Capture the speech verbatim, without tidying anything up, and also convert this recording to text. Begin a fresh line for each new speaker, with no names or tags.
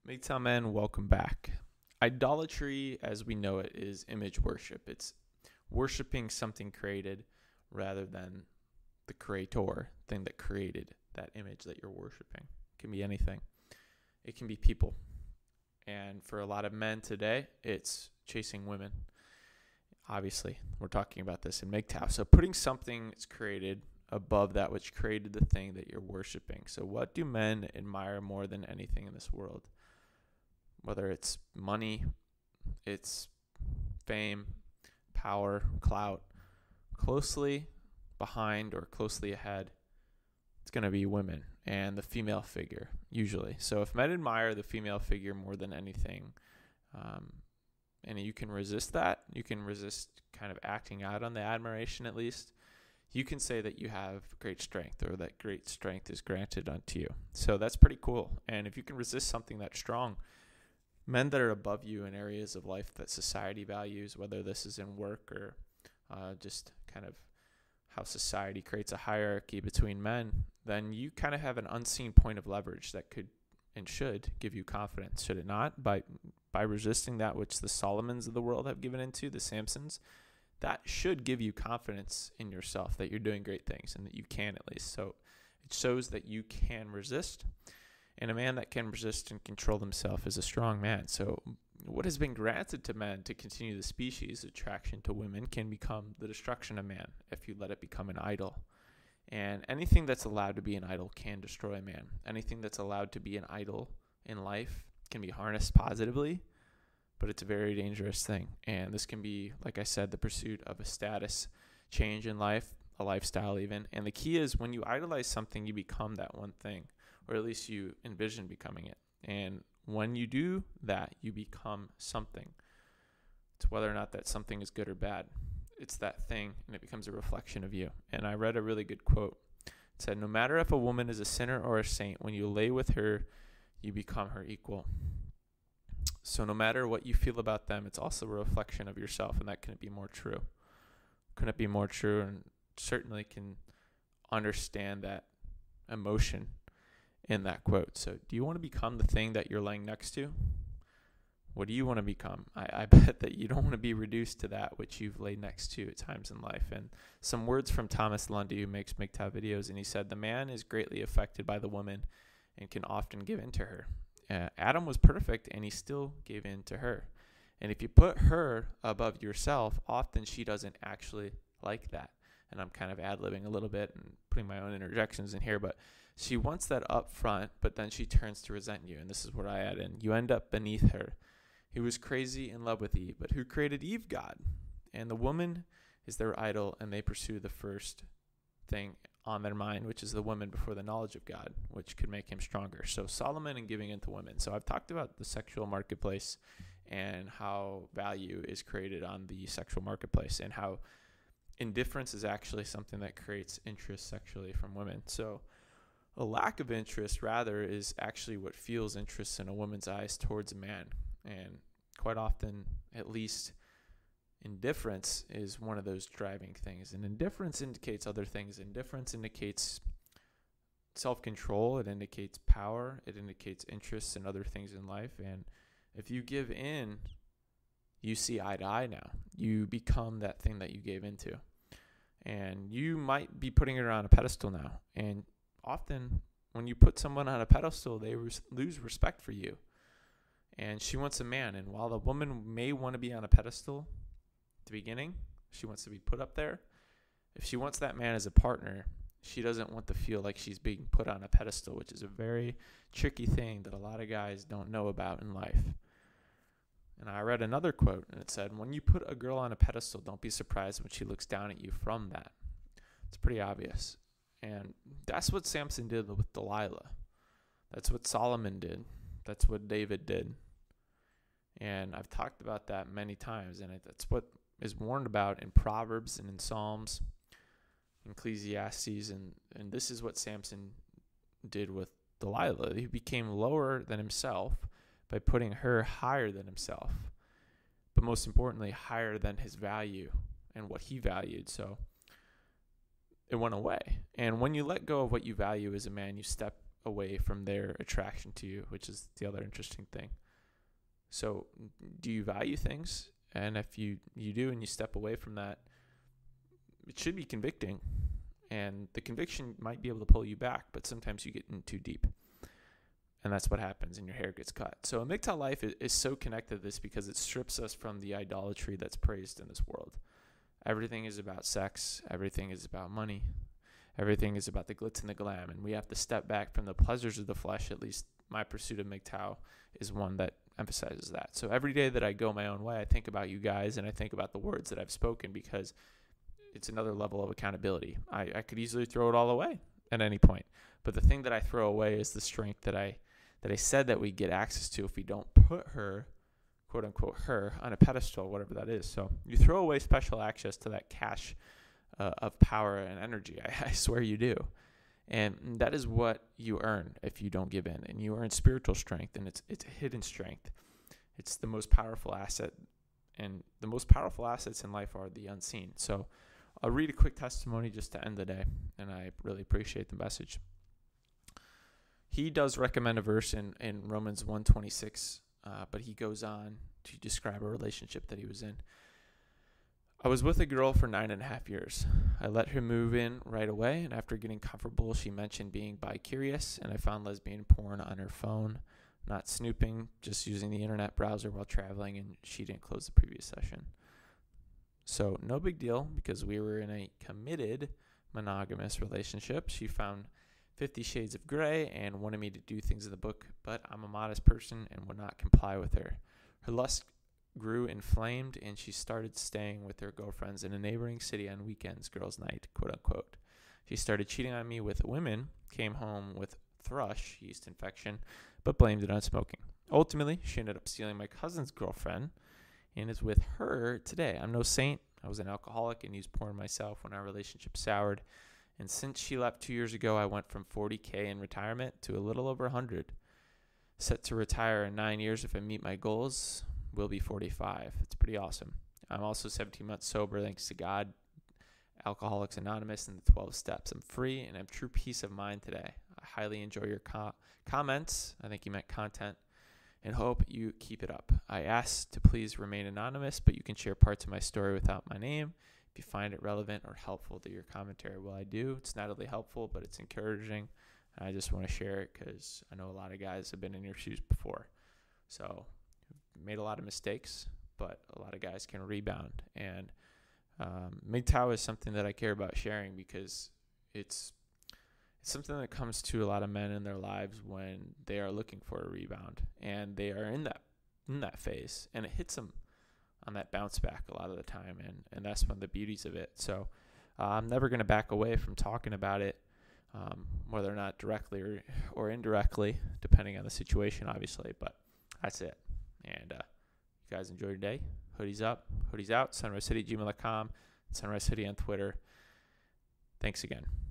Midtown Men, welcome back. Idolatry, as we know it, is image worship. It's worshiping something created rather than the creator, thing that created that image that you're worshiping. It can be anything. It can be people. And for a lot of men today, it's chasing women. Obviously, we're talking about this in M G T O W. So putting something that's created above that which created the thing that you're worshiping. So what do men admire more than anything in this world? Whether it's money, it's fame, power, clout, closely behind or closely ahead, it's going to be women and the female figure, usually. So if men admire the female figure more than anything, um, and you can resist that, you can resist kind of acting out on the admiration at least, you can say that you have great strength or that great strength is granted unto you. So that's pretty cool. And if you can resist something that's strong, men that are above you in areas of life that society values, whether this is in work or uh, just kind of how society creates a hierarchy between men, then you kind of have an unseen point of leverage that could and should give you confidence, should it not? By by resisting that which the Solomons of the world have given into, the Samsons, that should give you confidence in yourself that you're doing great things and that you can at least. So it shows that you can resist. And a man that can resist and control himself is a strong man. So what has been granted to men to continue the species' attraction to women can become the destruction of man if you let it become an idol. And anything that's allowed to be an idol can destroy a man. Anything that's allowed to be an idol in life can be harnessed positively, but it's a very dangerous thing. And this can be, like I said, the pursuit of a status change in life, a lifestyle even. And the key is when you idolize something, you become that one thing, or at least you envision becoming it. And when you do that, you become something. It's whether or not that something is good or bad. It's that thing, and it becomes a reflection of you. And I read a really good quote. It said, no matter if a woman is a sinner or a saint, when you lay with her, you become her equal. So no matter what you feel about them, it's also a reflection of yourself, and that couldn't be more true. Couldn't be more true, and certainly can understand that emotion in that quote. So do you want to become the thing that you're laying next to? What do you want to become? I, I bet that you don't want to be reduced to that which you've laid next to at times in life. And some words from Thomas Lundy, who makes M G T O W videos, and he said, the man is greatly affected by the woman and can often give in to her. Uh, Adam was perfect, and he still gave in to her. And if you put her above yourself, often she doesn't actually like that. And I'm kind of ad-libbing a little bit and putting my own interjections in here, but she wants that up front, but then she turns to resent you. And this is what I add in. You end up beneath her. He was crazy in love with Eve, but who created Eve? God. And the woman is their idol, and they pursue the first thing on their mind, which is the woman before the knowledge of God, which could make him stronger. So Solomon and giving into women. So I've talked about the sexual marketplace and how value is created on the sexual marketplace and how indifference is actually something that creates interest sexually from women. So a lack of interest, rather, is actually what fuels interest in a woman's eyes towards a man. And quite often, at least, indifference is one of those driving things. And indifference indicates other things. Indifference indicates self-control. It indicates power. It indicates interests in other things in life. And if you give in, you see eye to eye now. You become that thing that you gave into. And you might be putting her on a pedestal now. And often, when you put someone on a pedestal, they res- lose respect for you. And she wants a man. And while the woman may want to be on a pedestal at the beginning, she wants to be put up there. If she wants that man as a partner, she doesn't want to feel like she's being put on a pedestal, which is a very tricky thing that a lot of guys don't know about in life. And I read another quote, and it said, when you put a girl on a pedestal, don't be surprised when she looks down at you from that. It's pretty obvious. And that's what Samson did with Delilah. That's what Solomon did. That's what David did. And I've talked about that many times, and it, that's what is warned about in Proverbs and in Psalms, in Ecclesiastes, and, and this is what Samson did with Delilah. He became lower than himself by putting her higher than himself, but most importantly, higher than his value and what he valued. So it went away. And when you let go of what you value as a man, you step away from their attraction to you, which is the other interesting thing. So do you value things? And if you, you do and you step away from that, it should be convicting. And the conviction might be able to pull you back, but sometimes you get in too deep. And that's what happens, and your hair gets cut. So a M G T O W life is, is so connected to this because it strips us from the idolatry that's praised in this world. Everything is about sex. Everything is about money. Everything is about the glitz and the glam. And we have to step back from the pleasures of the flesh. At least my pursuit of M G T O W is one that emphasizes that. So every day that I go my own way, I think about you guys and I think about the words that I've spoken, because it's another level of accountability. I, I could easily throw it all away at any point. But the thing that I throw away is the strength that I that I said that we get access to if we don't put her, quote unquote, her on a pedestal, whatever that is. So you throw away special access to that cache uh, of power and energy. I, I swear you do. And that is what you earn if you don't give in. And you earn spiritual strength, and it's it's hidden strength. It's the most powerful asset. And the most powerful assets in life are the unseen. So I'll read a quick testimony just to end the day, and I really appreciate the message. He does recommend a verse in, in Romans one twenty-six, uh, but he goes on to describe a relationship that he was in. I was with a girl for nine and a half years. I let her move in right away, and after getting comfortable, she mentioned being bi-curious, and I found lesbian porn on her phone. Not snooping, just using the internet browser while traveling, and she didn't close the previous session. So no big deal, because we were in a committed monogamous relationship. She found Fifty Shades of Grey and wanted me to do things in the book, but I'm a modest person and would not comply with her. Her lust grew inflamed, and she started staying with her girlfriends in a neighboring city on weekends, girls' night, quote unquote. She started cheating on me with women, came home with thrush, yeast infection, but blamed it on smoking. Ultimately, she ended up stealing my cousin's girlfriend and is with her today. I'm no saint. I was an alcoholic and used porn myself when our relationship soured. And since she left two years ago, I went from forty K in retirement to a little over one hundred. Set to retire in nine years if I meet my goals. Will be forty-five. It's pretty awesome. I'm also seventeen months sober, thanks to God, Alcoholics Anonymous, and the twelve steps. I'm free and I have true peace of mind today. I highly enjoy your co- comments. I think you meant content. And hope you keep it up. I ask to please remain anonymous, but you can share parts of my story without my name if you find it relevant or helpful to your commentary. Well, I do. It's not only helpful, but it's encouraging. And I just want to share it because I know a lot of guys have been in your shoes before. So made a lot of mistakes, but a lot of guys can rebound. And um, M G T O W is something that I care about sharing because it's It's something that comes to a lot of men in their lives when they are looking for a rebound and they are in that in that phase, and it hits them on that bounce back a lot of the time, and, and that's one of the beauties of it. So uh, I'm never going to back away from talking about it, um, whether or not directly or, or indirectly, depending on the situation, obviously, but that's it. And uh, you guys enjoy your day. Hoodies up, hoodies out, sunrise city at gmail dot com, sunrise city on Twitter. Thanks again.